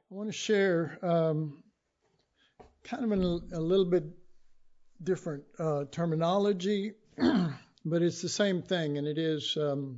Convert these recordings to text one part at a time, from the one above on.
I want to share kind of a little bit different terminology, but it's the same thing, and it is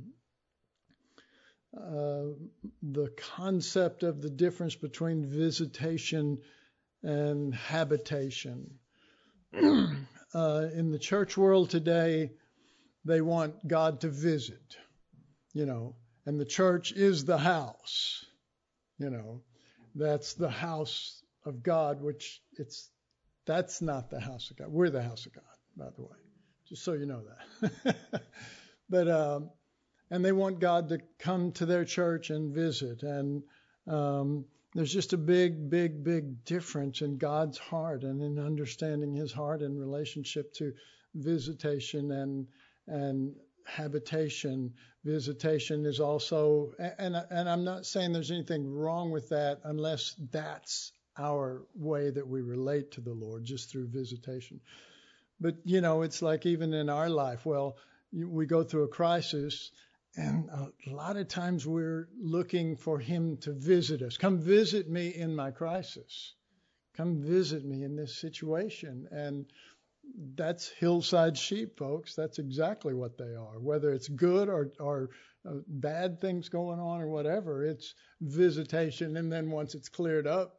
the concept of the difference between visitation and habitation. In the church world today, they want God to visit, and the church is the house, That's the house of God, which that's not the house of God. We're the house of God, by the way, just so you know that. But and they want God to come to their church and visit, and there's just a big difference in God's heart and in understanding His heart in relationship to visitation and habitation. Visitation is also, and I'm not saying there's anything wrong with that unless that's our way that we relate to the Lord, just through visitation. But, it's like even in our life, we go through a crisis, and a lot of times we're looking for Him to visit us. Come visit me in my crisis. Come visit me in this situation. And that's hillside sheep, folks. That's exactly what they are. Whether it's good or bad things going on or whatever, it's visitation. And then once it's cleared up,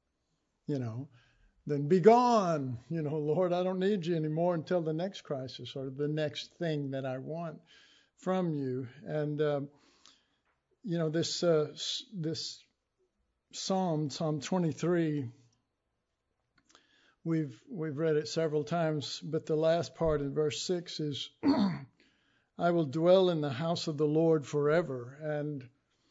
then be gone. Lord, I don't need you anymore until the next crisis or the next thing that I want from you. And, this Psalm 23, We've read it several times, but the last part in verse 6 is, I will dwell in the house of the Lord forever. And,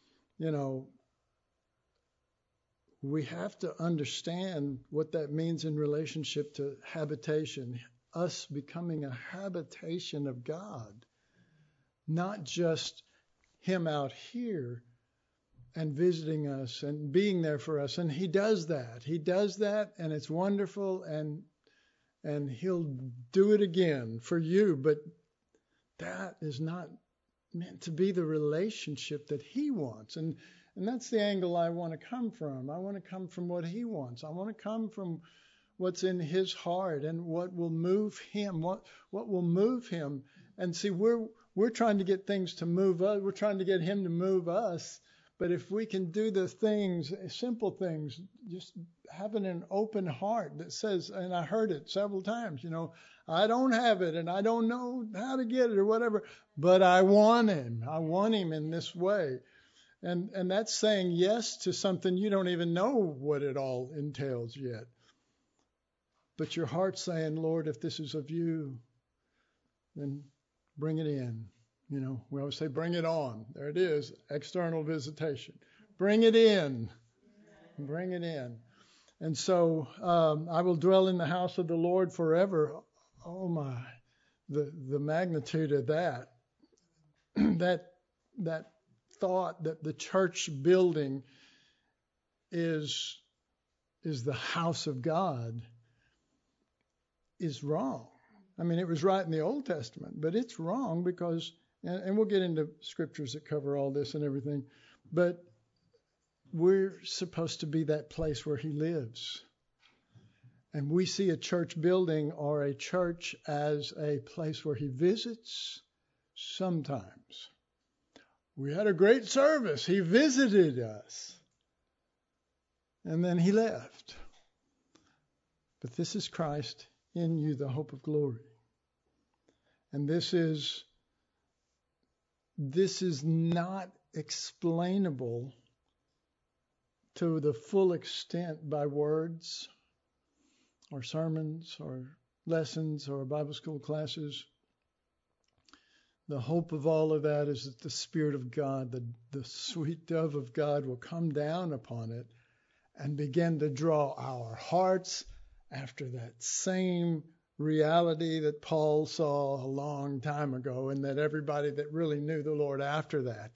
we have to understand what that means in relationship to habitation, us becoming a habitation of God, not just Him out here and visiting us and being there for us. And He does that. He does that, and it's wonderful, and He'll do it again for you. But that is not meant to be the relationship that He wants. And that's the angle I want to come from. I want to come from what He wants. I want to come from what's in His heart and what will move Him, what will move Him. And see, we're trying to get things to move us. We're trying to get Him to move us. But if we can do the things, simple things, just having an open heart that says, and I heard it several times, I don't have it and I don't know how to get it or whatever, but I want Him. I want Him in this way. And that's saying yes to something you don't even know what it all entails yet. But your heart's saying, Lord, if this is of you, then bring it in. We always say, bring it on. There it is, external visitation. Bring it in. Bring it in. And so I will dwell in the house of the Lord forever. Oh, my. The magnitude of that. that thought that the church building is the house of God is wrong. I mean, it was right in the Old Testament, but it's wrong because... And we'll get into scriptures that cover all this and everything. But we're supposed to be that place where He lives. And we see a church building or a church as a place where He visits sometimes. We had a great service. He visited us. And then He left. But this is Christ in you, the hope of glory. And this is not explainable to the full extent by words or sermons or lessons or Bible school classes. The hope of all of that is that the Spirit of God, the sweet dove of God, will come down upon it and begin to draw our hearts after that same reality that Paul saw a long time ago, and that everybody that really knew the Lord after that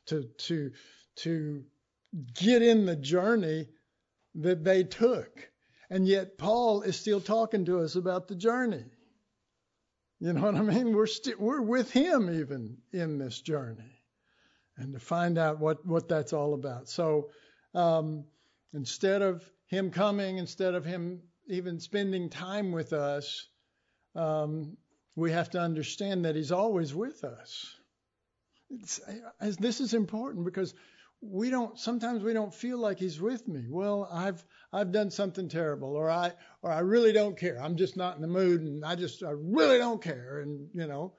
to get in the journey that they took. And yet Paul is still talking to us about the journey. You know what I mean? We're with Him even in this journey, and to find out what that's all about. So Instead of him coming, instead of him even spending time with us, we have to understand that he's always with us. This is important because sometimes we don't feel like he's with me. Well, I've done something terrible, or I really don't care. I'm just not in the mood, and I really don't care. And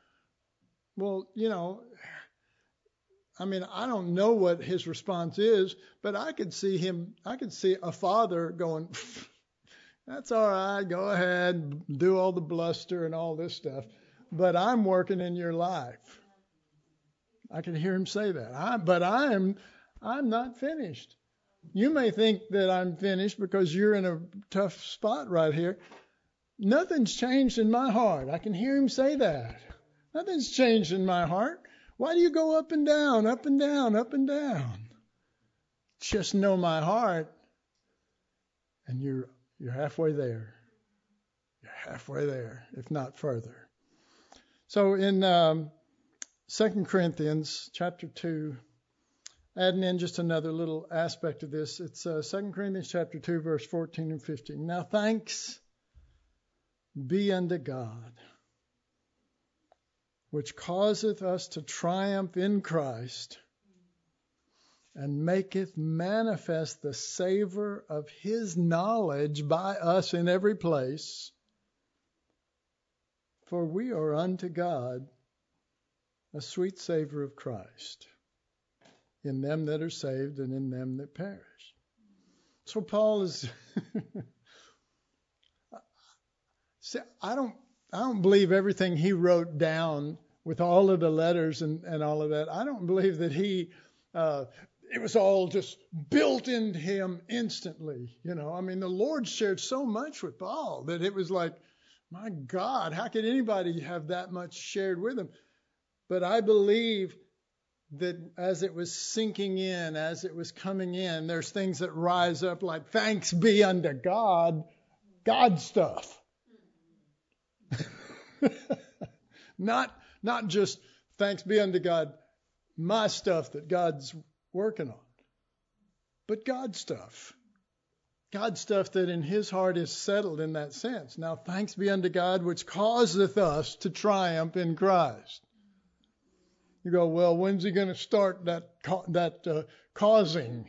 I mean, I don't know what his response is, but I could see a father going, that's all right, go ahead, do all the bluster and all this stuff, but I'm working in your life. I can hear him say that. But I'm not finished. You may think that I'm finished because you're in a tough spot right here. Nothing's changed in my heart. I can hear him say that. Nothing's changed in my heart. Why do you go up and down, up and down, up and down? Just know my heart, and you're halfway there. You're halfway there, if not further. So in 2 Corinthians chapter 2, adding in just another little aspect of this, it's 2 Corinthians chapter 2, verse 14 and 15. Now thanks be unto God, which causeth us to triumph in Christ, and maketh manifest the savor of his knowledge by us in every place. For we are unto God a sweet savor of Christ in them that are saved and in them that perish. So Paul is... See, I don't believe everything he wrote down with all of the letters and all of that. I don't believe that it was all just built into him instantly. I mean, the Lord shared so much with Paul that it was like, my God, how could anybody have that much shared with him? But I believe that as it was sinking in, as it was coming in, there's things that rise up like, thanks be unto God, God stuff. Not just thanks be unto God, my stuff that God's working on, but God stuff. God stuff that in his heart is settled in that sense. Now thanks be unto God which causeth us to triumph in Christ. You go, well, when's he going to start that causing?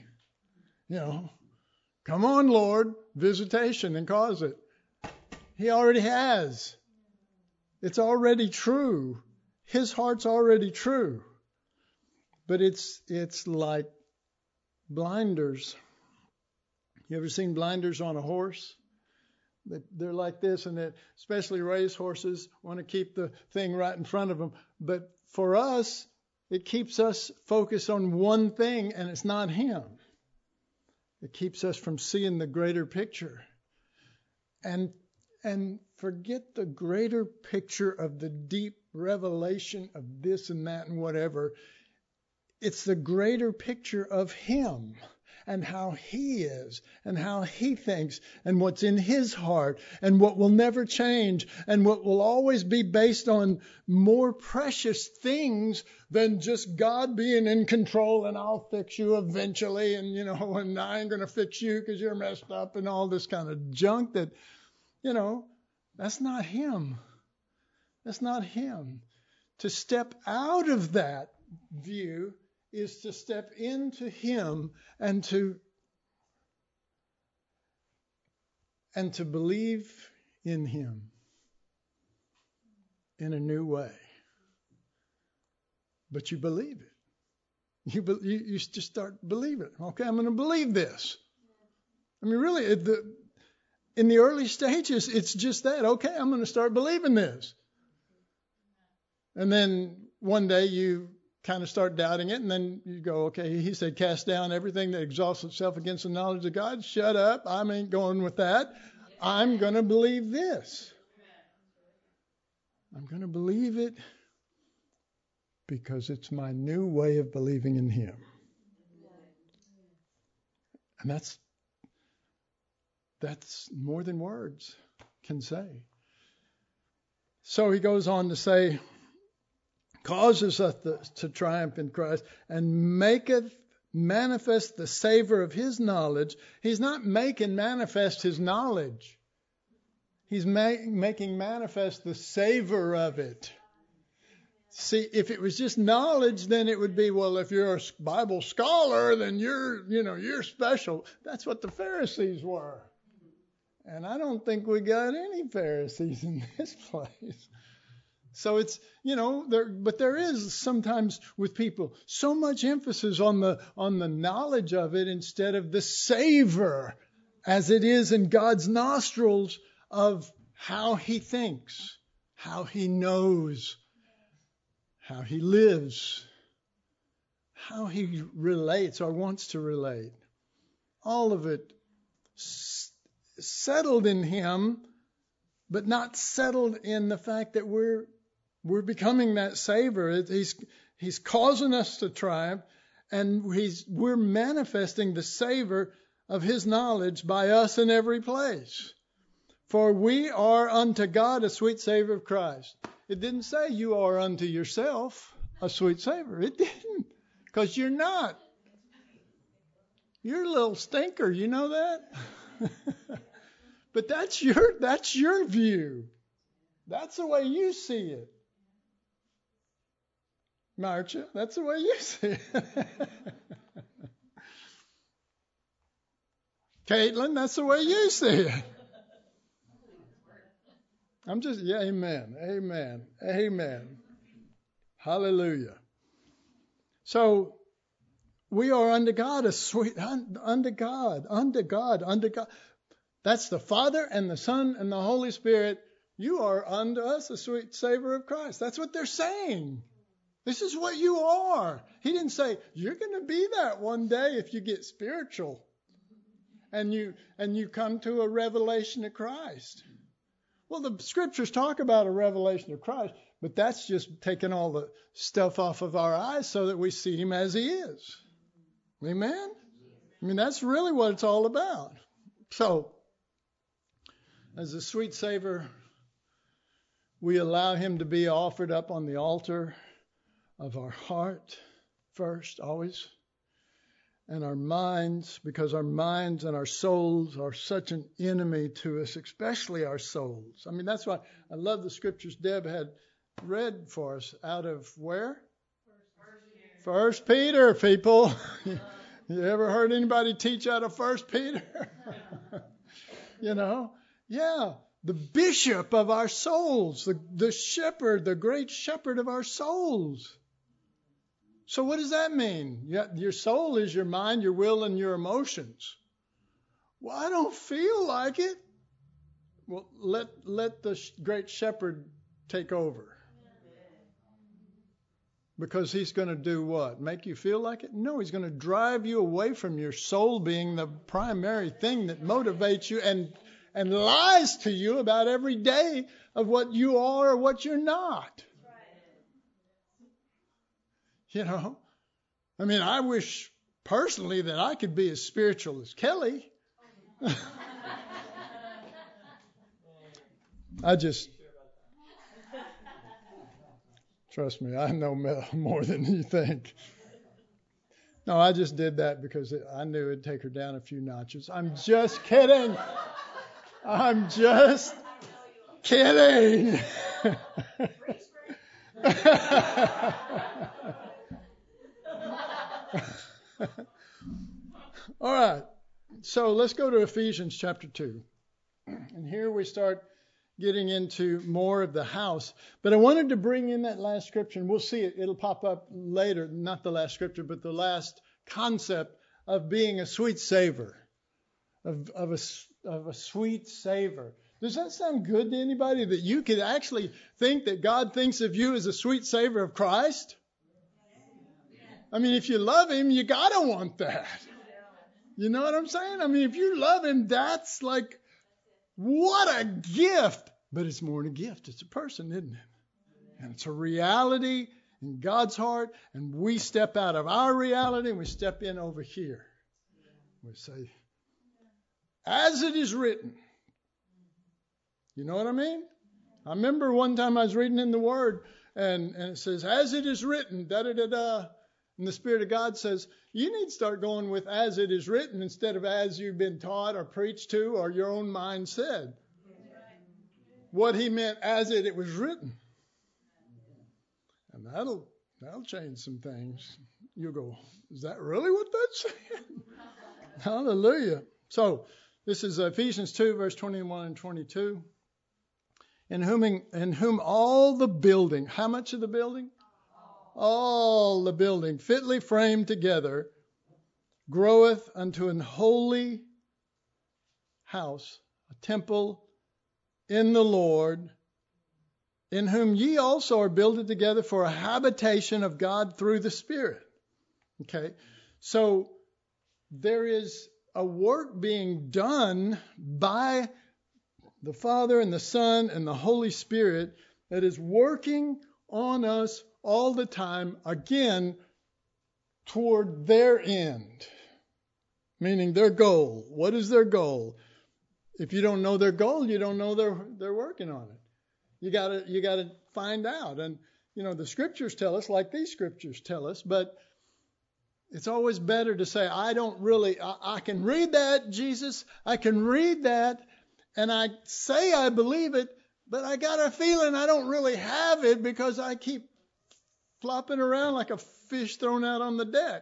Come on, Lord, visitation and cause it. He already has. It's already true. His heart's already true. But it's like blinders. You ever seen blinders on a horse? They're like this, and especially race horses want to keep the thing right in front of them. But for us, it keeps us focused on one thing, and it's not him. It keeps us from seeing the greater picture. And forget the greater picture of the deep revelation of this and that and whatever. It's the greater picture of him and how he is and how he thinks and what's in his heart and what will never change and what will always be based on more precious things than just God being in control and I'll fix you eventually and and I ain't going to fix you because you're messed up and all this kind of junk that, that's not him. That's not him. To step out of that view is to step into him and to believe in him in a new way. But you believe it. You just start believing. Okay, I'm going to believe this. I mean, really, in the early stages, it's just that. Okay, I'm going to start believing this. And then one day you kind of start doubting it, and then you go, okay, he said, cast down everything that exalts itself against the knowledge of God. Shut up. I ain't going with that. I'm going to believe this. I'm going to believe it because it's my new way of believing in him. And that's more than words can say. So he goes on to say, causes us to triumph in Christ and maketh manifest the savor of his knowledge. He's not making manifest his knowledge. He's making manifest the savor of it. See, if it was just knowledge, then it would be, well, if you're a Bible scholar, then you're special. That's what the Pharisees were. And I don't think we got any Pharisees in this place. So it's, but there is sometimes with people so much emphasis on the knowledge of it instead of the savor as it is in God's nostrils of how he thinks, how he knows, how he lives, how he relates or wants to relate. All of it settled in him, but not settled in the fact that we're becoming that savor. He's causing us to triumph, and we're manifesting the savor of his knowledge by us in every place. For we are unto God a sweet savor of Christ. It didn't say you are unto yourself a sweet savor. It didn't, because you're not. You're a little stinker, you know that? But that's your view. That's the way you see it. Marcia, that's the way you see it. Caitlin, that's the way you see it. Amen. Hallelujah. So we are unto God unto God. That's the Father and the Son and the Holy Spirit. You are unto us a sweet savor of Christ. That's what they're saying. This is what you are. He didn't say you're going to be that one day if you get spiritual and you come to a revelation of Christ. Well, the scriptures talk about a revelation of Christ, but that's just taking all the stuff off of our eyes so that we see him as he is. Amen? I mean, that's really what it's all about. So, as a sweet savor, we allow him to be offered up on the altar of our heart first, always, and our minds, because our minds and our souls are such an enemy to us, especially our souls. I mean, that's why I love the scriptures Deb had read for us out of where? First Peter, people. You ever heard anybody teach out of First Peter? Yeah, the bishop of our souls, the shepherd, the great shepherd of our souls. So what does that mean? Your soul is your mind, your will, and your emotions. Well, I don't feel like it. Well, let the great shepherd take over. Because he's going to do what? Make you feel like it? No, he's going to drive you away from your soul being the primary thing that motivates you and lies to you about every day of what you are or what you're not. I mean, I wish personally that I could be as spiritual as Kelly. Trust me, I know more than you think. No, I just did that because I knew it'd take her down a few notches. I'm just kidding. I'm just kidding. All right. So let's go to Ephesians chapter 2. And here we start getting into more of the house. But I wanted to bring in that last scripture, and we'll see it. It'll pop up later. Not the last scripture, but the last concept of being a sweet savor, of a sweet savor. Does that sound good to anybody, that you could actually think that God thinks of you as a sweet savor of Christ? I mean, if you love him, you got to want that. You know what I'm saying? I mean, if you love him, that's like, what a gift. But it's more than a gift. It's a person, isn't it? And it's a reality in God's heart. And we step out of our reality and we step in over here. We say, as it is written. You know what I mean? I remember one time I was reading in the Word and it says, as it is written, da-da-da-da. And the Spirit of God says, You need to start going with as it is written instead of as you've been taught or preached to or your own mind said. What he meant as it was written. And that'll change some things. You'll go, is that really what that's saying? Hallelujah. So this is Ephesians 2, verse 21 and 22. In whom all the building, how much of the building? All the building, fitly framed together, groweth unto an holy house, a temple in the Lord, in whom ye also are builded together for a habitation of God through the Spirit. Okay, so there is a work being done by the Father and the Son and the Holy Spirit that is working on us all the time, again, toward their end, meaning their goal. What is their goal? If you don't know their goal, you don't know they're working on it. You gotta find out. And the scriptures tell us, like these scriptures tell us, but it's always better to say, I can read that, Jesus, I can read that, and I say I believe it, but I got a feeling I don't really have it because I keep flopping around like a fish thrown out on the deck.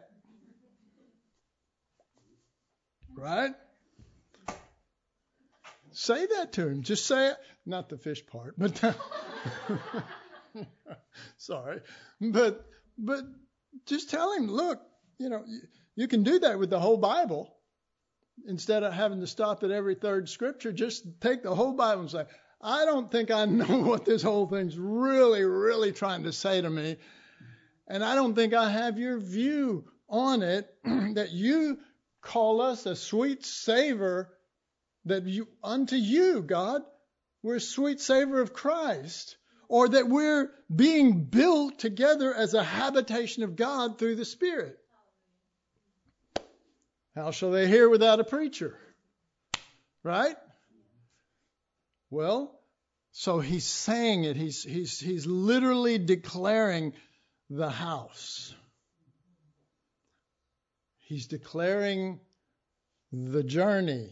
Right? Say that to him. Just say it. Not the fish part, but sorry. But just tell him, look, you can do that with the whole Bible. Instead of having to stop at every third scripture, just take the whole Bible and say, I don't think I know what this whole thing's really, really trying to say to me. And I don't think I have your view on it, that you call us a sweet savor unto you, God. We're a sweet savor of Christ. Or that we're being built together as a habitation of God through the Spirit. How shall they hear without a preacher? Right? Well, so he's saying it. He's literally declaring the house. He's declaring the journey.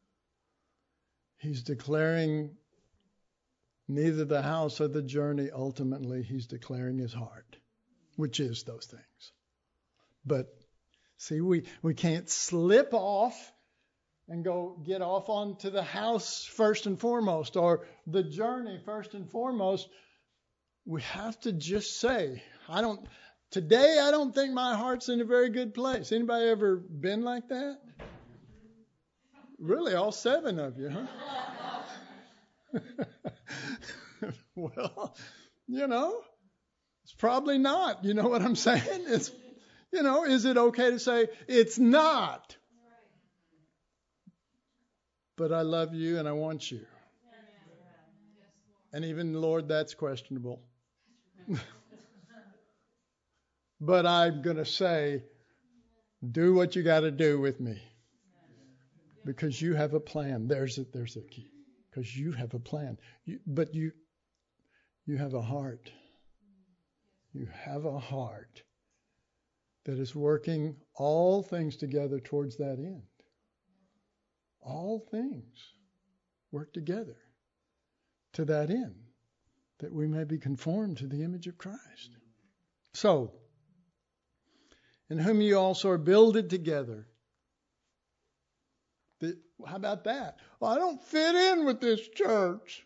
He's declaring neither the house or the journey. Ultimately, he's declaring his heart, which is those things. But see, we can't slip off and go get off onto the house first and foremost, or the journey first and foremost. We have to just say, today I don't think my heart's in a very good place. Anybody ever been like that? Really, all 7 of you, huh? Well, it's probably not. You know what I'm saying? Is it okay to say it's not? But I love you and I want you. And even, Lord, that's questionable. But I'm going to say, do what you got to do with me. Because you have a plan. There's a key. Because you have a plan. But you have a heart. You have a heart that is working all things together towards that end. All things work together to that end, that we may be conformed to the image of Christ. So, in whom you also are builded together. How about that? Well, I don't fit in with this church.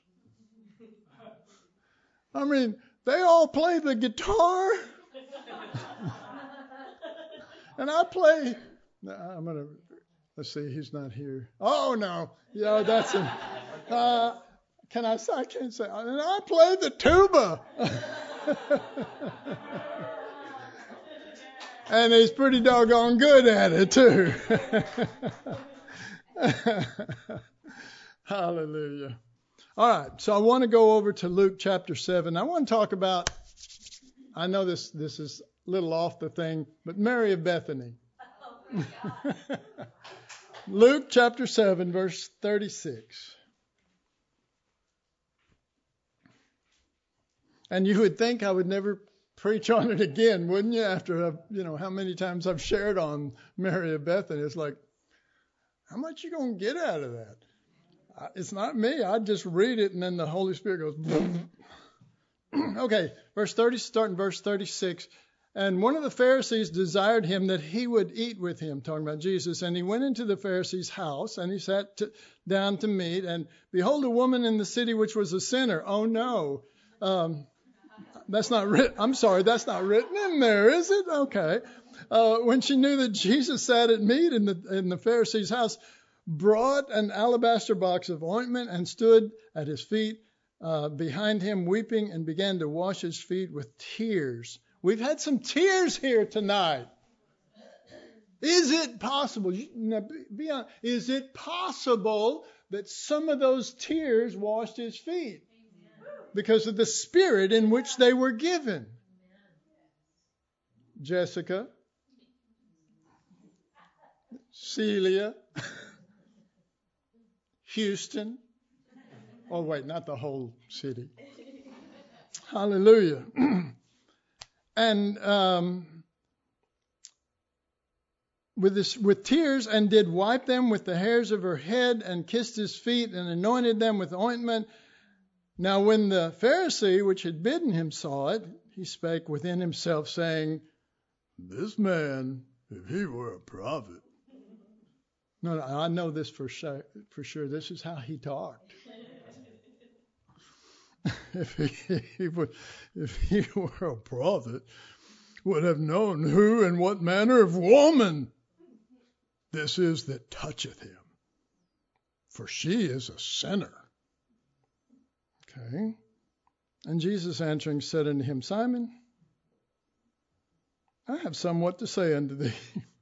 I mean, they all play the guitar. And I play. Let's see, he's not here. Oh, no. That's it. I can't say. And I play the tuba. And he's pretty doggone good at it, too. Hallelujah. All right, so I want to go over to Luke chapter 7. I want to talk about, I know this is a little off the thing, but Mary of Bethany. Luke chapter 7, verse 36. And you would think I would never preach on it again, wouldn't you? After how many times I've shared on Mary of Bethany, it's like, how much you gonna get out of that? It's not me. I just read it, and then the Holy Spirit goes. Okay, verse 30, starting verse 36. And one of the Pharisees desired him that he would eat with him, talking about Jesus. And he went into the Pharisee's house, and he sat down to meat. And behold, a woman in the city which was a sinner. Oh no, that's not written. I'm sorry, that's not written in there, is it? Okay. When she knew that Jesus sat at meat in the Pharisee's house, brought an alabaster box of ointment and stood at his feet behind him, weeping, and began to wash his feet with tears. We've had some tears here tonight. Is it possible? Be honest, is it possible that some of those tears washed his feet because of the spirit in which they were given? Jessica, Celia, Houston. Oh, wait, not the whole city. Hallelujah. And with tears, and did wipe them with the hairs of her head, and kissed his feet, and anointed them with ointment. Now when the Pharisee which had bidden him saw it, he spake within himself, saying, this man, if he were a prophet. No, I know this for sure. This is how he talked. If he were a prophet, would have known who and what manner of woman this is that toucheth him, for she is a sinner. Okay. And Jesus answering said unto him, Simon, I have somewhat to say unto thee.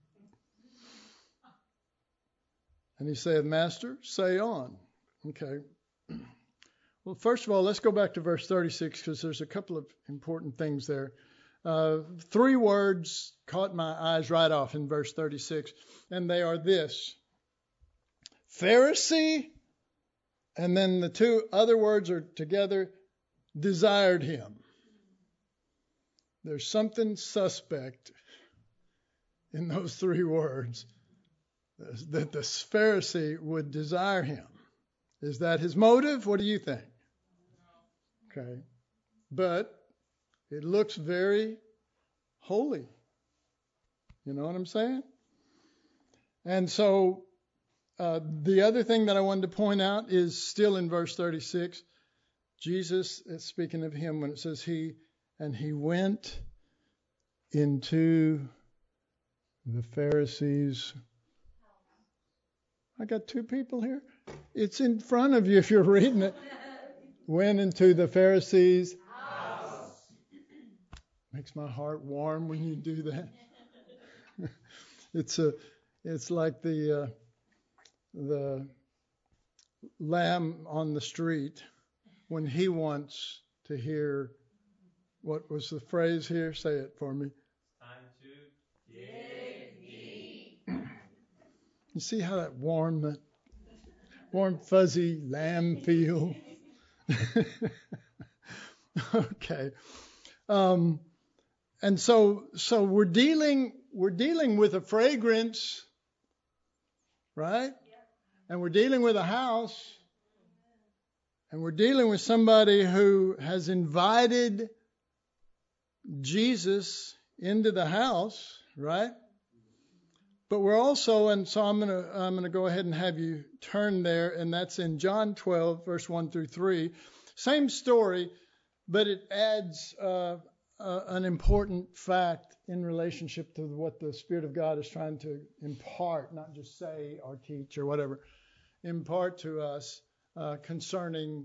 And he said, Master, say on. Okay. Well, first of all, let's go back to verse 36 because there's a couple of important things there. 3 words caught my eyes right off in verse 36, and they are this: Pharisee, and then the 2 other words are together, desired him. There's something suspect in those 3 words, that the Pharisee would desire him. Is that his motive? What do you think? Okay. But it looks very holy. You know what I'm saying? And so the other thing that I wanted to point out is still in verse 36. Jesus is speaking of him when it says he went into the Pharisees. I got 2 people here. It's in front of you if you're reading it. Went into the Pharisees' house. Makes my heart warm when you do that. It's like the lamb on the street when he wants to hear. What was the phrase here? Say it for me. Time to dig deep. You see how that warm, fuzzy lamb feel? Okay. And so we're dealing with a fragrance, right? And we're dealing with a house. And we're dealing with somebody who has invited Jesus into the house, right? But we're also, and so I'm gonna go ahead and have you turn there, and that's in John 12, verse 1 through 3. Same story, but it adds an important fact in relationship to what the Spirit of God is trying to impart, not just say or teach or whatever, impart to us concerning.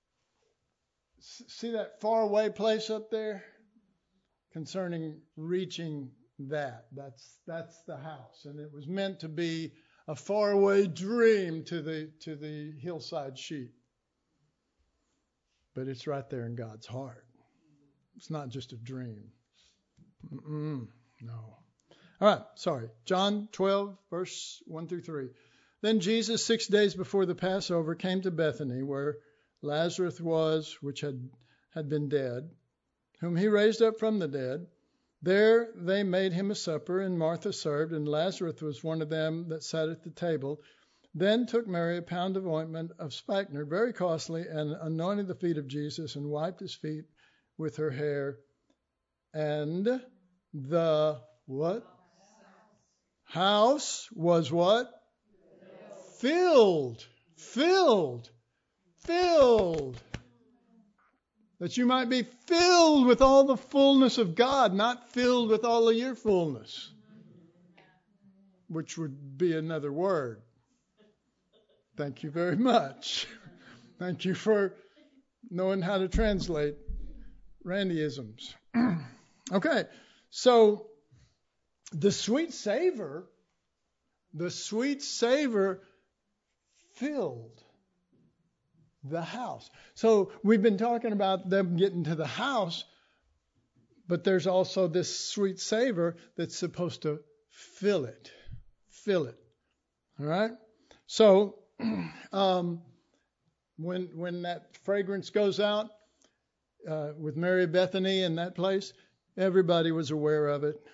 See that faraway place up there? Concerning reaching that. That's the house. And it was meant to be a faraway dream to the hillside sheep. But it's right there in God's heart. It's not just a dream. No. All right, sorry. John 12, verse 1 through 3. Then Jesus, 6 days before the Passover, came to Bethany, where Lazarus was, which had been dead. whom he raised up from the dead. There they made him a supper, and Martha served, and Lazarus was one of them that sat at the table. Then took Mary a pound of ointment of spikenard, very costly, and anointed the feet of Jesus, and wiped his feet with her hair. And the what? House was what? Filled. Filled. Filled. That you might be filled with all the fullness of God, not filled with all of your fullness, which would be another word. Thank you very much. Thank you for knowing how to translate Randyisms. Okay, so the sweet savor filled the house. So we've been talking about them getting to the house, but there's also this sweet savor that's supposed to fill it. Fill it. All right? So when that fragrance goes out with Mary of Bethany in that place, everybody was aware of it.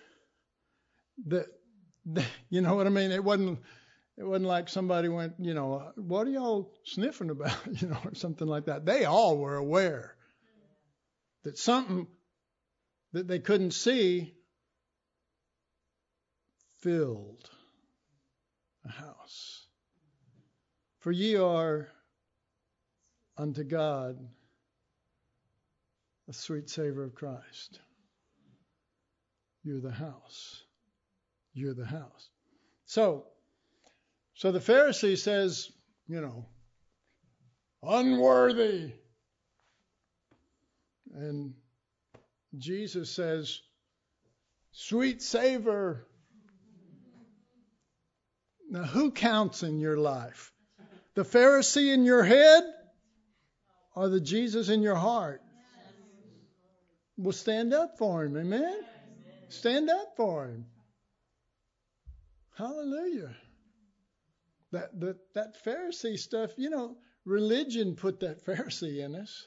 You know what I mean? It wasn't like somebody went, what are y'all sniffing about, or something like that. They all were aware that something that they couldn't see filled the house. For ye are unto God a sweet savor of Christ. You're the house. You're the house. So the Pharisee says, unworthy. And Jesus says, sweet savor. Now, who counts in your life? The Pharisee in your head or the Jesus in your heart? Well, stand up for him. Amen? Stand up for him. Hallelujah. That Pharisee stuff, religion put that Pharisee in us.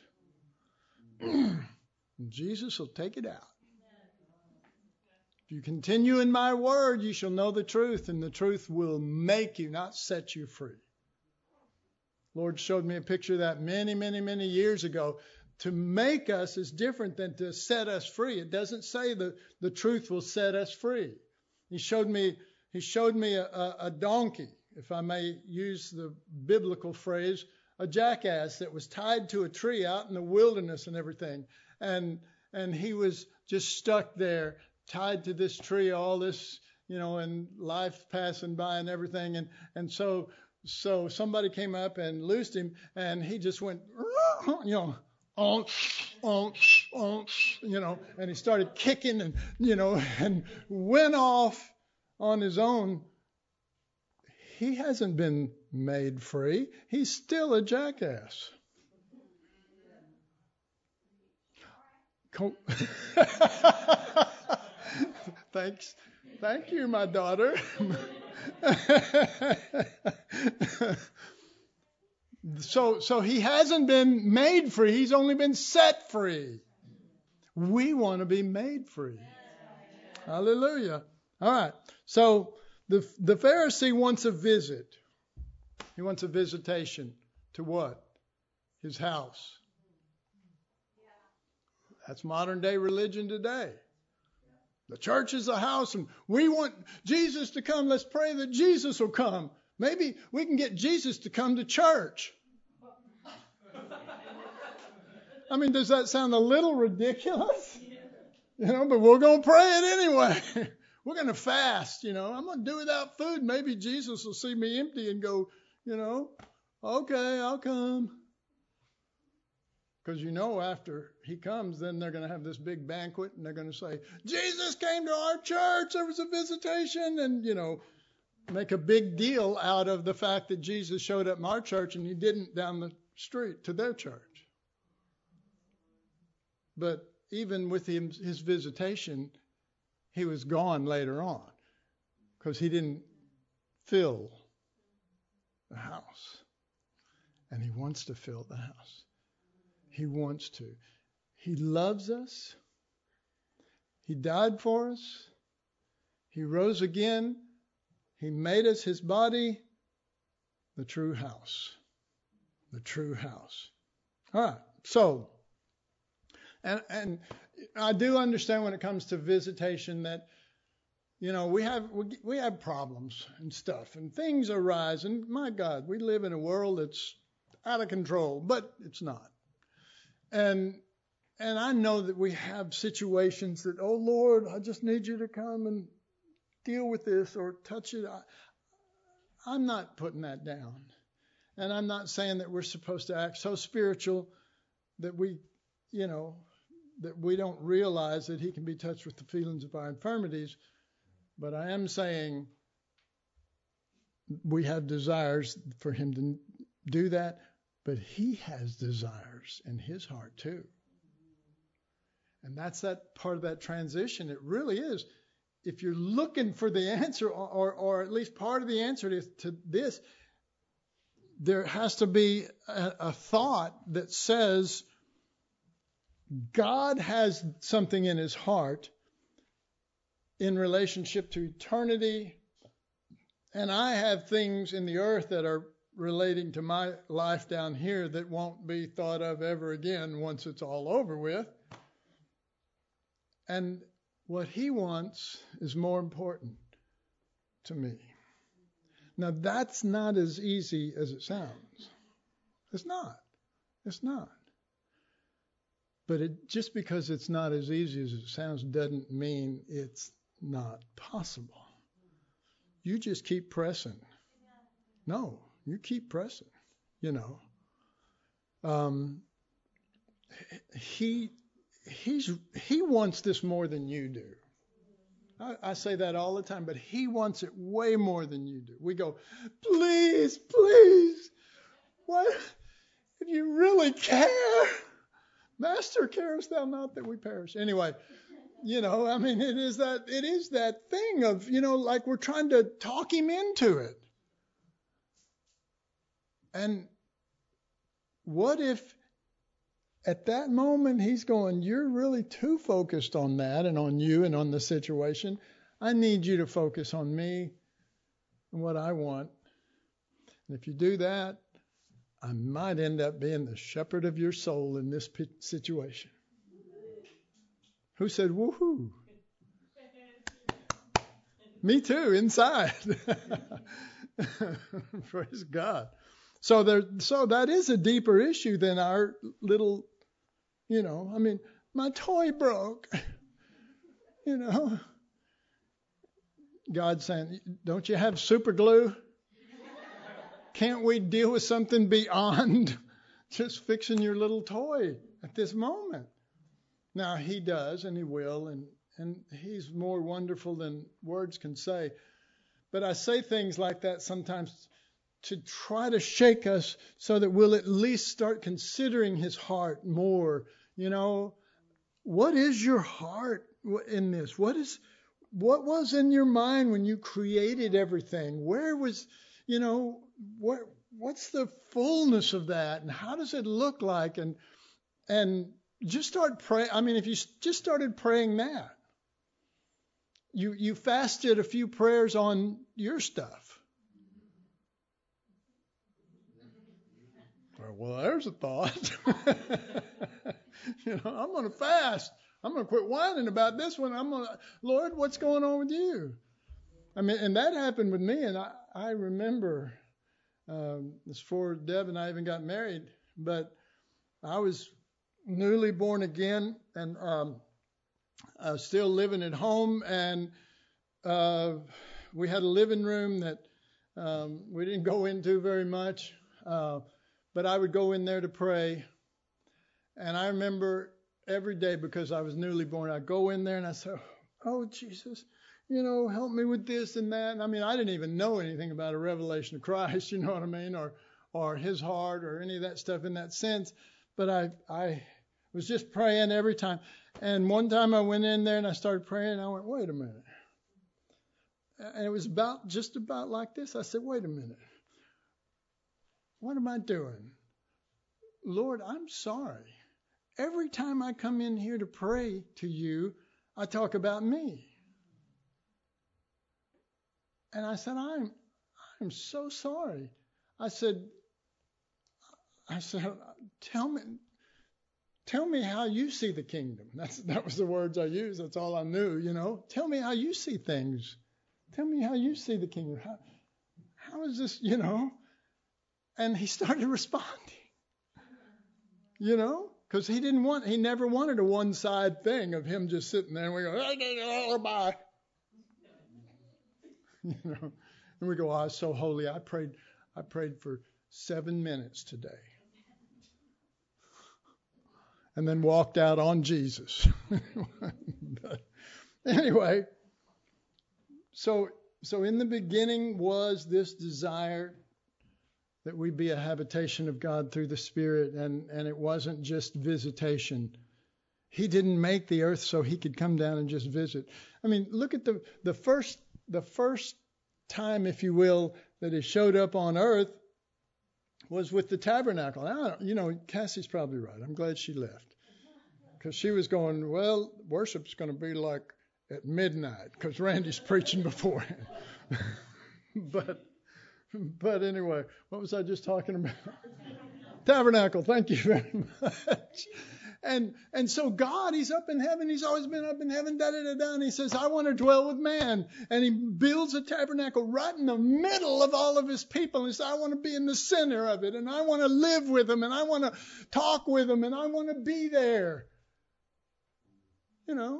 Jesus will take it out. If you continue in my word, you shall know the truth, and the truth will make you, not set you free. Lord showed me a picture of that many, many, many years ago. To make us is different than to set us free. It doesn't say the truth will set us free. He showed me a donkey, if I may use the biblical phrase, a jackass that was tied to a tree out in the wilderness and everything. And he was just stuck there, tied to this tree, all this, and life passing by and everything. And so somebody came up and loosed him, and he just went, and he started kicking and went off on his own. He hasn't been made free. He's still a jackass. Thanks. Thank you, my daughter. So he hasn't been made free. He's only been set free. We want to be made free. Hallelujah. All right. So the Pharisee wants a visit. He wants a visitation to what? His house. That's modern day religion today. The church is a house, and we want Jesus to come. Let's pray that Jesus will come. Maybe we can get Jesus to come to church. I mean, does that sound a little ridiculous? But we're going to pray it anyway. We're going to fast, I'm going to do without food. Maybe Jesus will see me empty and go, okay, I'll come. Because after he comes, then they're going to have this big banquet, and they're going to say, Jesus came to our church, there was a visitation, and, make a big deal out of the fact that Jesus showed up in our church and he didn't down the street to their church. But even with his visitation, he was gone later on because he didn't fill the house. And he wants to fill the house. He wants to. He loves us. He died for us. He rose again. He made us his body, the true house. The true house. All right. So, and I do understand when it comes to visitation that, you know, we have problems and stuff, and things arise, and my God, we live in a world that's out of control, but it's not. And I know that we have situations that, oh Lord, I just need you to come and deal with this or touch it. I'm not putting that down. And I'm not saying that we're supposed to act so spiritual that we, you know, that we don't realize that he can be touched with the feelings of our infirmities. But I am saying we have desires for him to do that, but he has desires in his heart too. And that's that part of that transition. It really is. If you're looking for the answer, or at least part of the answer to this, there has to be a thought that says God has something in his heart in relationship to eternity, and I have things in the earth that are relating to my life down here that won't be thought of ever again once it's all over with. And what he wants is more important to me. Now, that's not as easy as it sounds. It's not. It's not. But just because it's not as easy as it sounds doesn't mean it's not possible. You just keep pressing. No, you keep pressing, you know. He wants this more than you do. I say that all the time, but he wants it way more than you do. We go, please, please. What? If you really care, Master, carest thou not that we perish? Anyway, you know, I mean, it is that thing of, you know, like we're trying to talk him into it. And what if at that moment he's going, you're really too focused on that and on you and on the situation. I need you to focus on me and what I want. And if you do that, I might end up being the shepherd of your soul in this situation. Who said woohoo? Me too, inside. Praise God. So that is a deeper issue than our little, you know, I mean, my toy broke. You know. God's saying, don't you have super glue? Can't we deal with something beyond just fixing your little toy at this moment? Now, he does, and he will, and he's more wonderful than words can say. But I say things like that sometimes to try to shake us so that we'll at least start considering his heart more. You know, what is your heart in this? What was in your mind when you created everything? Where was, you know, what's the fullness of that, and how does it look like? And just start praying. I mean, if you just started praying that, you fasted a few prayers on your stuff. Well, there's a thought. You know, I'm going to fast. I'm going to quit whining about this one. Lord, what's going on with you? I mean, and that happened with me. And I remember, it's before Deb and I even got married, but I was newly born again and still living at home. And we had a living room that we didn't go into very much. But I would go in there to pray. And I remember every day, because I was newly born, I'd go in there and I'd say, oh, Jesus, you know, help me with this and that. And I mean, I didn't even know anything about a revelation of Christ, you know what I mean, or his heart or any of that stuff in that sense. But I was just praying every time. And one time I went in there and I started praying and I went, wait a minute. And it was just about like this. I said, wait a minute. What am I doing? Lord, I'm sorry. Every time I come in here to pray to you, I talk about me. And I said, I'm so sorry. I said, tell me how you see the kingdom. That was the words I used. That's all I knew, you know. Tell me how you see things. Tell me how you see the kingdom. How is this, you know? And he started responding, you know, because he never wanted a one-side thing of him just sitting there and we go, bye. You know, and we go, oh, so holy. I prayed for 7 minutes today. And then walked out on Jesus. But anyway, so in the beginning was this desire that we be a habitation of God through the Spirit, and it wasn't just visitation. He didn't make the earth so he could come down and just visit. I mean, look at the first time, if you will, that he showed up on earth was with the tabernacle. Now, you know, Cassie's probably right. I'm glad she left. Because she was going, well, worship's going to be like at midnight because Randy's preaching beforehand. But anyway, what was I just talking about? Tabernacle. Thank you very much. And so God, he's up in heaven. He's always been up in heaven. And he says, I want to dwell with man. And he builds a tabernacle right in the middle of all of his people. And he says, I want to be in the center of it. And I want to live with them. And I want to talk with them. And I want to be there. You know.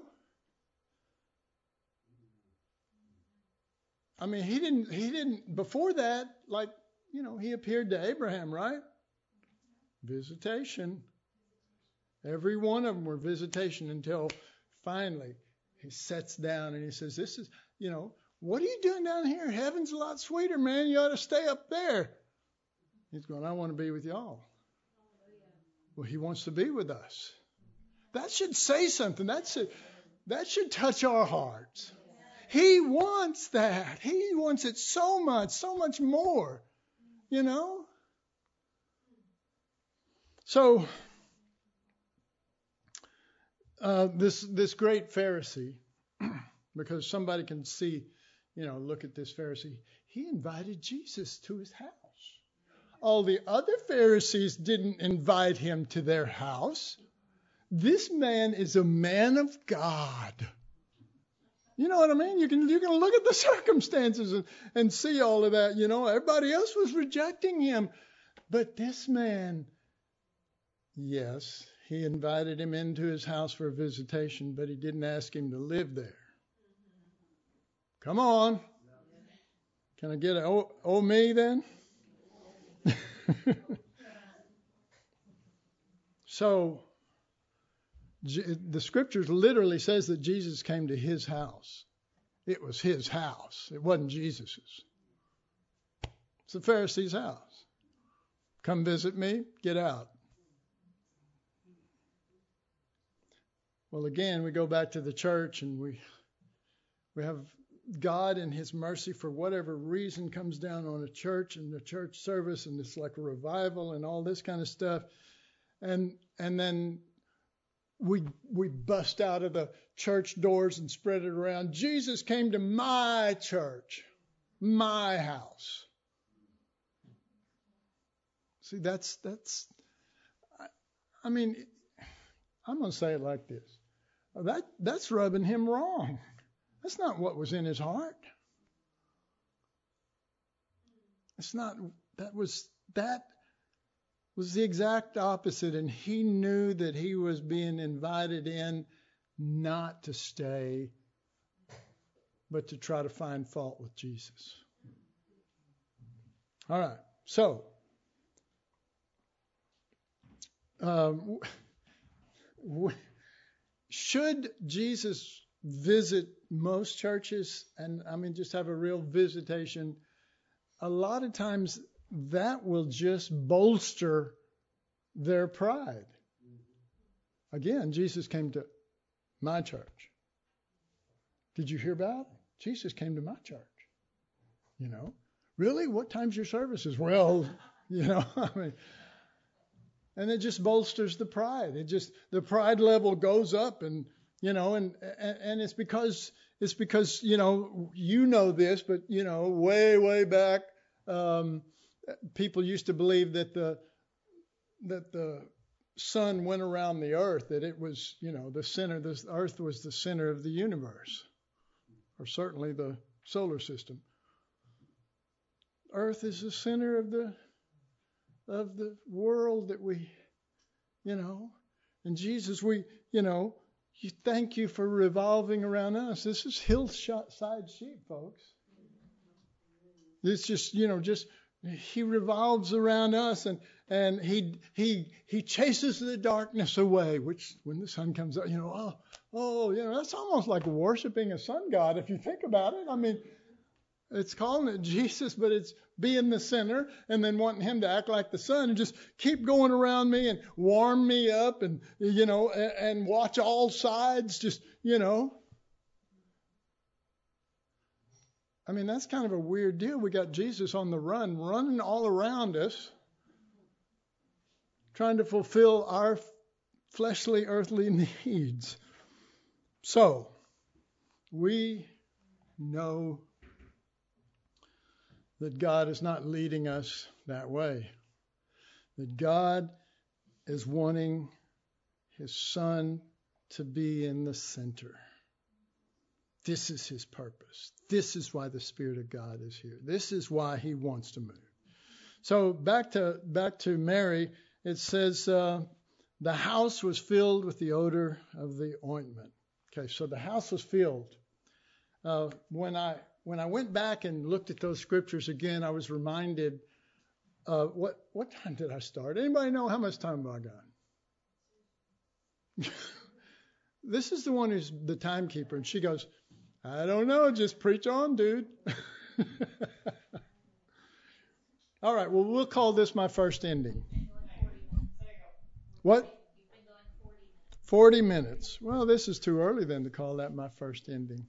I mean, he didn't, before that, like, you know, he appeared to Abraham, right? Visitation. Every one of them were visitation until finally he sits down and he says, this is, you know, what are you doing down here? Heaven's a lot sweeter, man. You ought to stay up there. He's going, I want to be with y'all. Well, he wants to be with us. That should say something. That should touch our hearts. He wants that. He wants it so much more, you know. So this great Pharisee, because somebody can see, you know, look at this Pharisee. He invited Jesus to his house. All the other Pharisees didn't invite him to their house. This man is a man of God. You know what I mean? You can look at the circumstances and see all of that. You know, everybody else was rejecting him. But this man, yes, he invited him into his house for a visitation, but he didn't ask him to live there. Come on. Can I get a oh me then? So the scriptures literally says that Jesus came to his house. It was his house. It wasn't Jesus's. It's the Pharisee's house. Come visit me, get out. Well, again, we go back to the church and we have God in his mercy for whatever reason comes down on a church and the church service, and it's like a revival and all this kind of stuff. And then we bust out of the church doors and spread it around. Jesus came to my church, my house. See, I mean, I'm going to say it like this. That's rubbing him wrong. That's not what was in his heart. That was the exact opposite, and he knew that he was being invited in not to stay, but to try to find fault with Jesus. All right, so should Jesus visit most churches and, I mean, just have a real visitation? A lot of times that will just bolster their pride. Again, Jesus came to my church. Did you hear about it? Jesus came to my church. You know, really? What time's your services? Well, you know, I mean, and it just bolsters the pride. The pride level goes up, and and it's because you know this, but way back, people used to believe that the sun went around the earth, that it was the center. This earth was the center of the universe, or certainly the solar system. Earth is the center of the world that we, and Jesus, you thank you for revolving around us. This is hillside sheep, folks. It's just he revolves around us, and he chases the darkness away, which when the sun comes up, that's almost like worshiping a sun god if you think about it. I mean, it's calling it Jesus, but it's being the center and then wanting him to act like the sun and just keep going around me and warm me up and watch all sides, I mean, that's kind of a weird deal. We got Jesus on the run, running all around us, trying to fulfill our fleshly, earthly needs. So, we know that God is not leading us that way. That God is wanting his Son to be in the center. This is his purpose. This is why the Spirit of God is here. This is why he wants to move. So back to Mary, it says the house was filled with the odor of the ointment. Okay, so the house was filled. When I went back and looked at those scriptures again, I was reminded what time did I start? Anybody know how much time have I got? This is the one who's the timekeeper, and she goes, I don't know, just preach on, dude. All right, well, we'll call this my first ending. What? 40 minutes. Well, this is too early then to call that my first ending.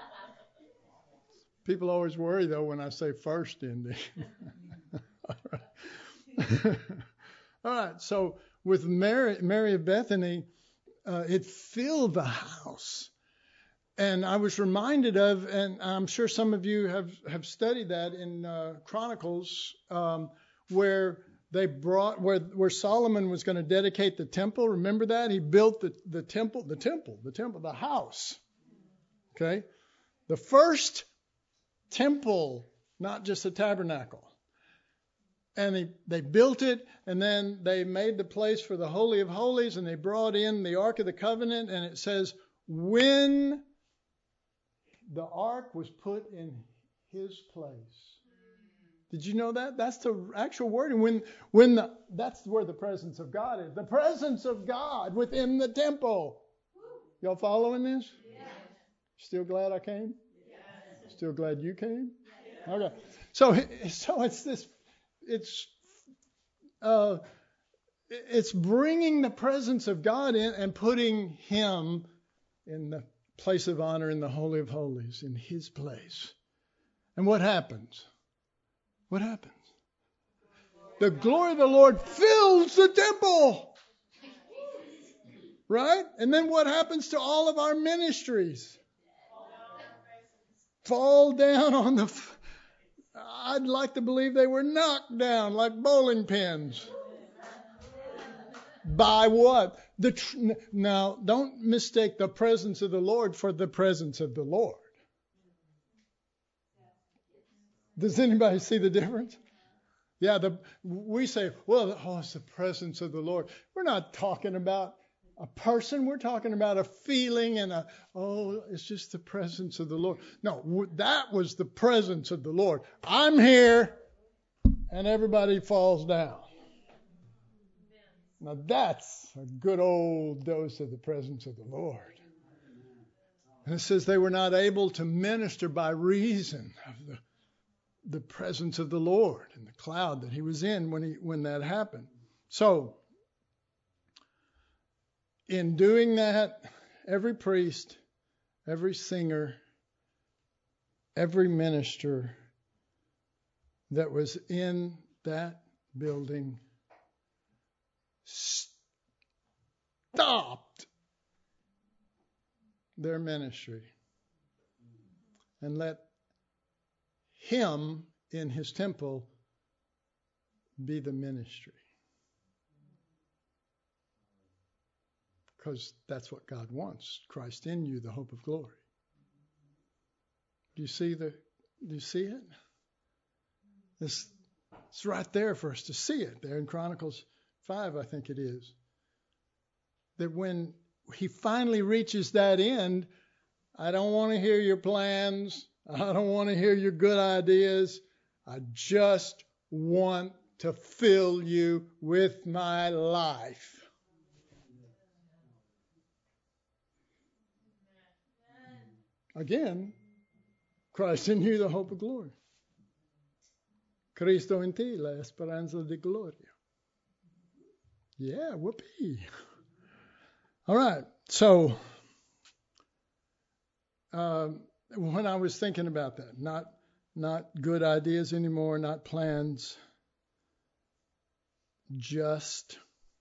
People always worry, though, when I say first ending. All right. All right, so with Mary of Bethany, it filled the house. And I was reminded of, and I'm sure some of you have studied that in Chronicles, where Solomon was going to dedicate the temple. Remember that? He built the temple, the house. Okay? The first temple, not just a tabernacle. And they built it, and then they made the place for the Holy of Holies, and they brought in the Ark of the Covenant, and it says, when the ark was put in his place. Did you know that? That's the actual word. And that's where the presence of God is. The presence of God within the temple. Y'all following this? Yes. Still glad I came? Yes. Still glad you came? Yes. Okay. So it's this. It's bringing the presence of God in and putting him in the place of honor in the Holy of Holies, in his place. And what happens? What happens? The glory of the Lord fills the temple. Right? And then what happens to all of our ministries? Fall down on the... I'd like to believe they were knocked down like bowling pins. By what? Now, don't mistake the presence of the Lord for the presence of the Lord. Does anybody see the difference? Yeah, we say, well, it's the presence of the Lord. We're not talking about a person. We're talking about a feeling and it's just the presence of the Lord. No, that was the presence of the Lord. I'm here, and everybody falls down. Now that's a good old dose of the presence of the Lord. And it says they were not able to minister by reason of the presence of the Lord and the cloud that he was in when that happened. So, in doing that, every priest, every singer, every minister that was in that building stopped their ministry and let Him in His temple be the ministry. Because that's what God wants. Christ in you, the hope of glory. Do you see it? It's right there for us to see it. There in Chronicles 5, I think it is. That when he finally reaches that end, I don't want to hear your plans. I don't want to hear your good ideas. I just want to fill you with my life. Again, Christ in you, the hope of glory. Cristo en ti, la esperanza de gloria. Yeah, whoopee. All right, so when I was thinking about that, not good ideas anymore, not plans, just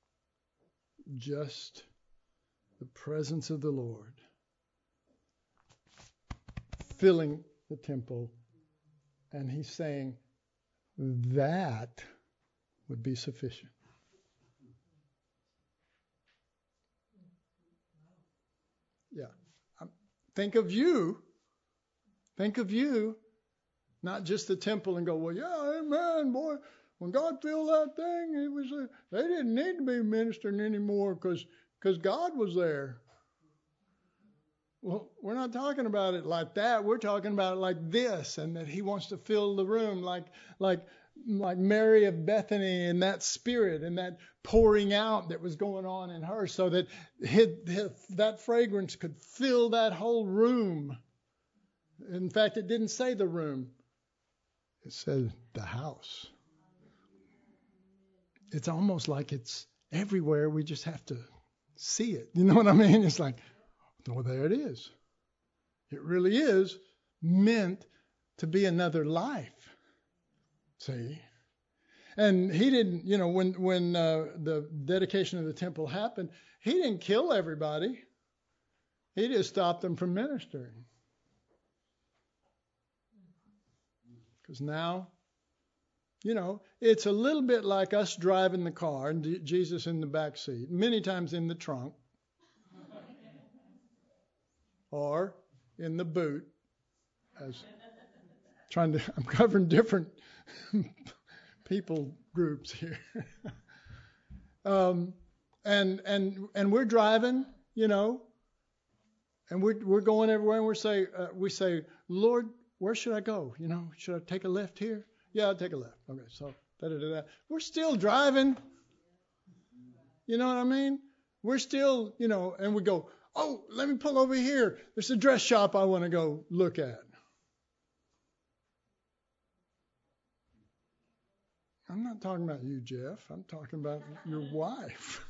the presence of the Lord filling the temple, and he's saying that would be sufficient. Yeah. Think of you, not just the temple and go, well, yeah, amen, boy. When God filled that thing, they didn't need to be ministering anymore because God was there. Well, we're not talking about it like that. We're talking about it like this, and that he wants to fill the room like Mary of Bethany and that spirit and that pouring out that was going on in her, so that that fragrance could fill that whole room. In fact, it didn't say the room. It said the house. It's almost like it's everywhere. We just have to see it. You know what I mean? It's like, well, there it is. It really is meant to be another life. See? And he didn't, when the dedication of the temple happened, he didn't kill everybody. He just stopped them from ministering. Because now, it's a little bit like us driving the car and Jesus in the back seat, many times in the trunk. Or in the boot, I'm covering different people groups here. And we're driving, and we're going everywhere, and we say, Lord, where should I go? Should I take a left here? Yeah, I'll take a left. Okay, so da-da-da-da. We're still driving. You know what I mean? We're still, and we go, oh, let me pull over here. There's a dress shop I want to go look at. I'm not talking about you, Jeff. I'm talking about your wife.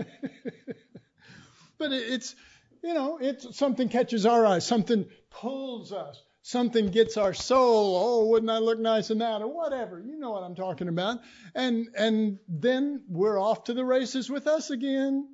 But it's something catches our eye. Something pulls us. Something gets our soul. Oh, wouldn't I look nice in that? Or whatever. You know what I'm talking about. And then we're off to the races with us again.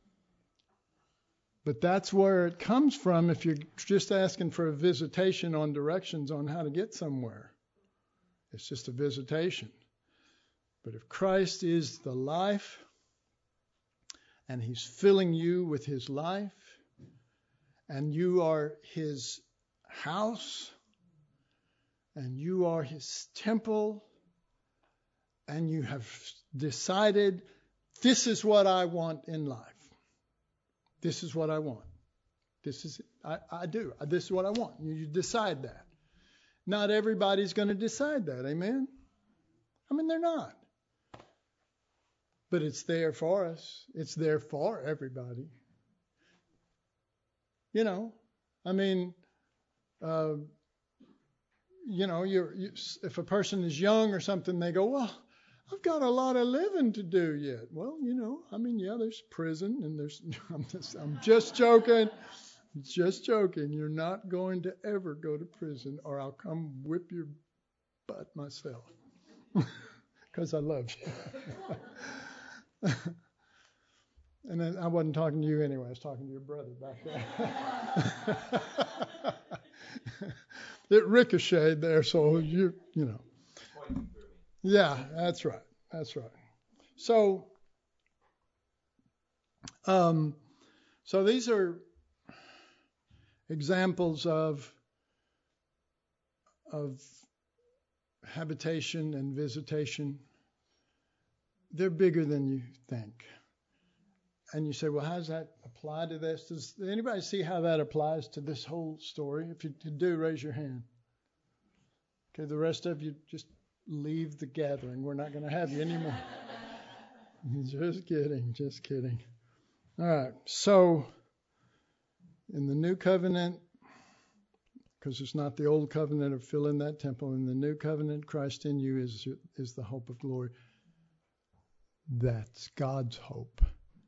But that's where it comes from if you're just asking for a visitation on directions on how to get somewhere. It's just a visitation. But if Christ is the life, and he's filling you with his life, and you are his house, and you are his temple, and you have decided, this is what I want in life. This is what I want. I do. This is what I want. You decide that. Not everybody's going to decide that. Amen? They're not. But it's there for us. It's there for everybody. If a person is young or something, they go, well, I've got a lot of living to do yet. Well, there's prison and I'm just joking. Just joking. You're not going to ever go to prison, or I'll come whip your butt myself. Because I love you. And then I wasn't talking to you anyway. I was talking to your brother back there. It ricocheted there, so you know. Yeah, that's right. That's right. So these are examples of habitation and visitation. They're bigger than you think. And you say, well, how does that apply to this? Does anybody see how that applies to this whole story? If you do, raise your hand. Okay, the rest of you just leave the gathering. We're not going to have you anymore. Just kidding. All right, so in the new covenant, because it's not the old covenant of filling that temple, in the new covenant, Christ in you is the hope of glory. That's God's hope.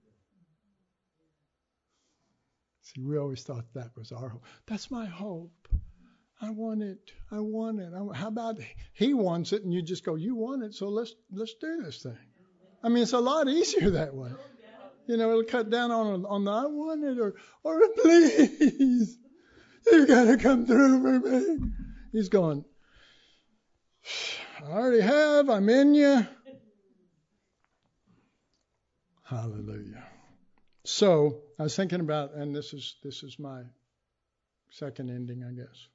See, we always thought that was our hope. That's my hope. I want it. How about he wants it and you just go, you want it, so let's do this thing. I mean, it's a lot easier that way. You know, it'll cut down on the I want it or please, you got to come through for me. He's going, I already have, I'm in you. Hallelujah. So I was thinking about, and this is my second ending, I guess.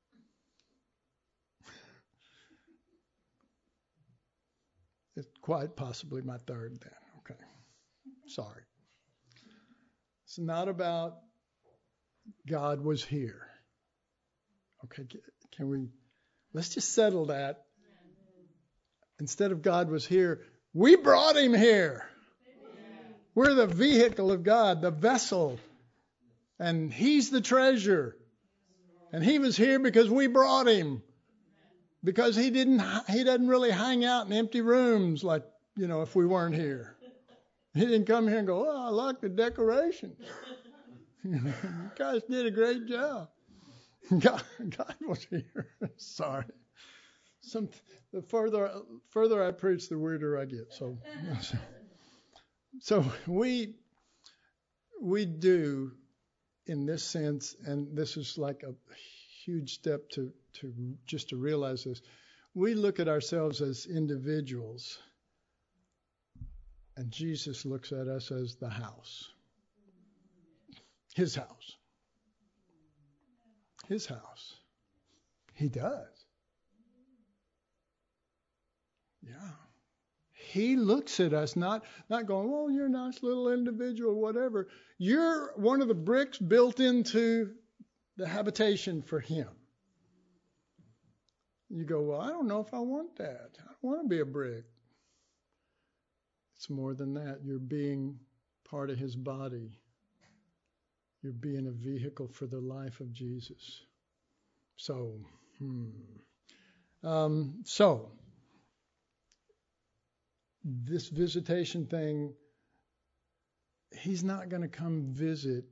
It's quite possibly my third then. Okay. Sorry. It's not about God was here. Okay, let's just settle that. Instead of God was here, we brought him here. We're the vehicle of God, the vessel. And he's the treasure. And he was here because we brought him. Because he doesn't really hang out in empty rooms like, you know, if we weren't here. He didn't come here and go, oh, I like the decorations. You guys did a great job. God was here. Sorry. The further I preach, the weirder I get. So we do, in this sense, and this is like a huge step to realize this. We look at ourselves as individuals, and Jesus looks at us as the house. His house. His house. He does. Yeah. He looks at us not going, oh, you're a nice little individual, whatever. You're one of the bricks built into the habitation for him. You go, well, I don't know if I want that. I don't want to be a brick. It's more than that. You're being part of his body. You're being a vehicle for the life of Jesus. So this visitation thing, he's not going to come visit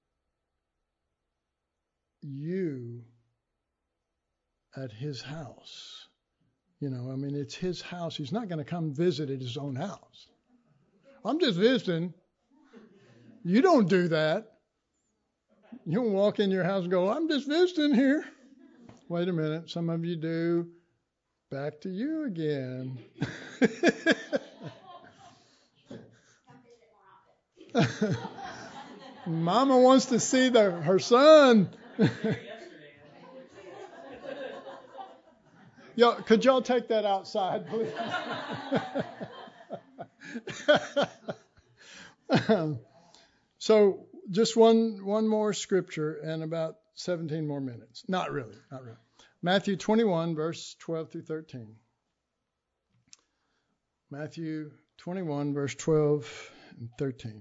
you at his house. You know, I mean, it's his house. He's not going to come visit at his own house. I'm just visiting. You don't do that. You don't walk in your house and go, I'm just visiting here. Wait a minute. Some of you do. Back to you again. Mama wants to see her son. Yo, could y'all take that outside, please? So just one more scripture and about 17 more minutes. Not really. Matthew 21, verse 12 through 13. Matthew 21, verse 12 and 13.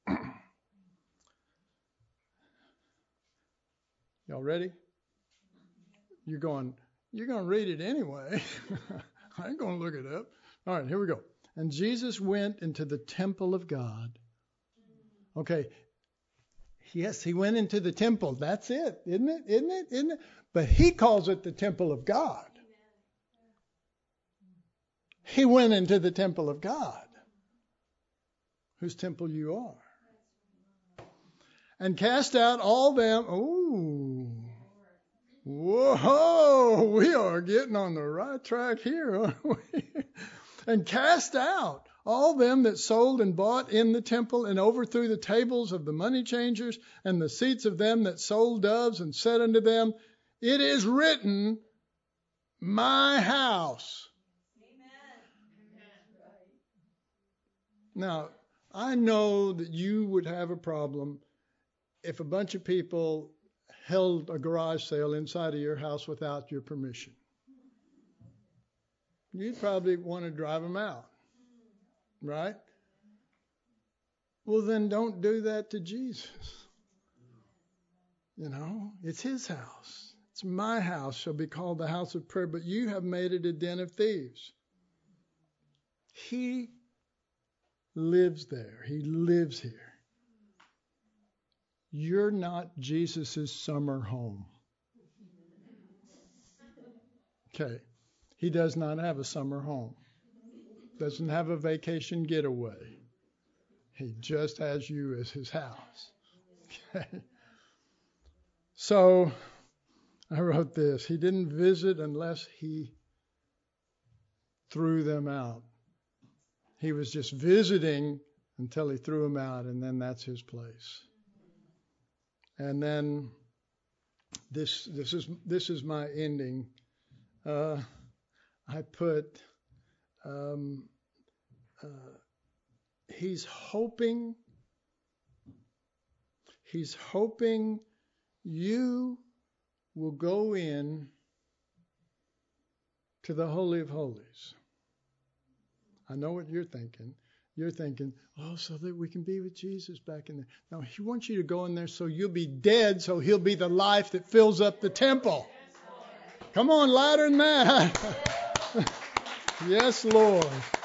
Y'all ready? You're going to read it anyway. I ain't going to look it up. All right, here we go. And Jesus went into the temple of God. Okay. Yes, he went into the temple. That's it. Isn't it? But he calls it the temple of God. He went into the temple of God. Whose temple you are. And cast out all them. Ooh. Whoa, we are getting on the right track here, aren't we? And cast out all them that sold and bought in the temple, and overthrew the tables of the money changers and the seats of them that sold doves, and said unto them, It is written, my house. Amen. Now, I know that you would have a problem if a bunch of people held a garage sale inside of your house without your permission. You'd probably want to drive them out, right? Well, then don't do that to Jesus. You know, it's his house. It's my house shall be called the house of prayer, but you have made it a den of thieves. He lives there. He lives here. You're not Jesus' summer home. Okay. He does not have a summer home. Doesn't have a vacation getaway. He just has you as his house. Okay. So I wrote this. He didn't visit unless he threw them out. He was just visiting until he threw them out, and then that's his place. And then this is my ending. I put he's hoping you will go in to the Holy of Holies. I know what you're thinking. You're thinking, oh, so that we can be with Jesus back in there. No, he wants you to go in there so you'll be dead, so he'll be the life that fills up the temple. Come on, louder than that. Yes, Lord.